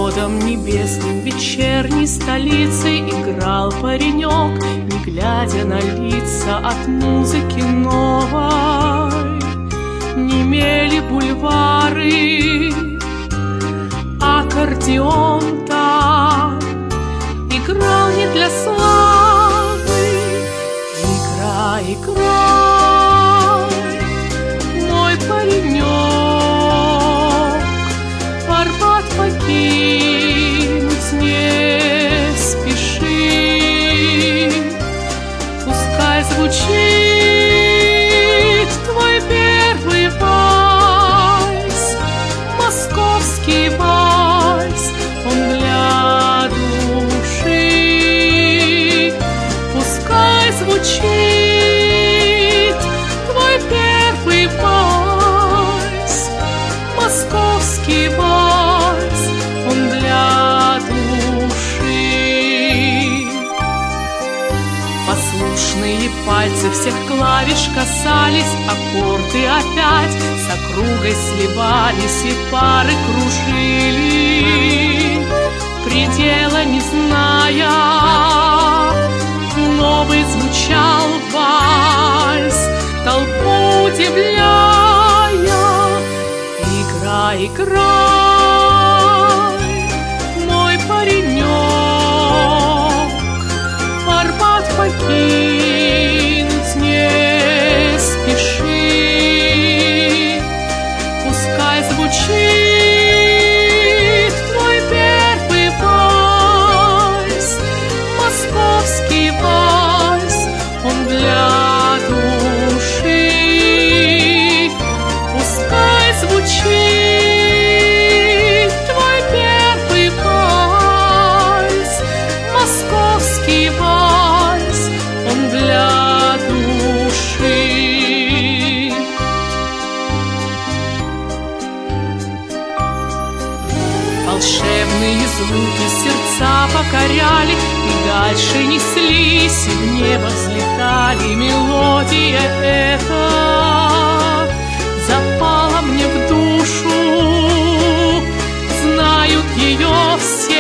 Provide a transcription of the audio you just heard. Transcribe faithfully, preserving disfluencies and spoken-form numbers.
сводом небесным вечерней столицы играл паренек, не глядя на лица от музыки новой. Немели бульвары, аккордеон-то играл не для славы. Играй, играй, мой паренек, Арбат покинуть не спеши. Пускай звучит твой первый вальс, московский вальс, он для души. Пускай звучит твой первый вальс, московский вальс, он для души. Послушные пальцы всех клавиш касались, аккорды опять с округой сливались и пары кружили, предела не зная. Новый звучал вальс, толпу удивляя. Играй, играй, мой паренек, Арбат покинуть не спеши. Пускай звучит твой первый вальс, московский вальс, он для души. Пускай звучит твой первый вальс, московский вальс, он для души. Волшебные звуки сердца покоряли, и дальше неслись, и в небо взлетали. Мелодия эта запала мне в душу, знают ее все.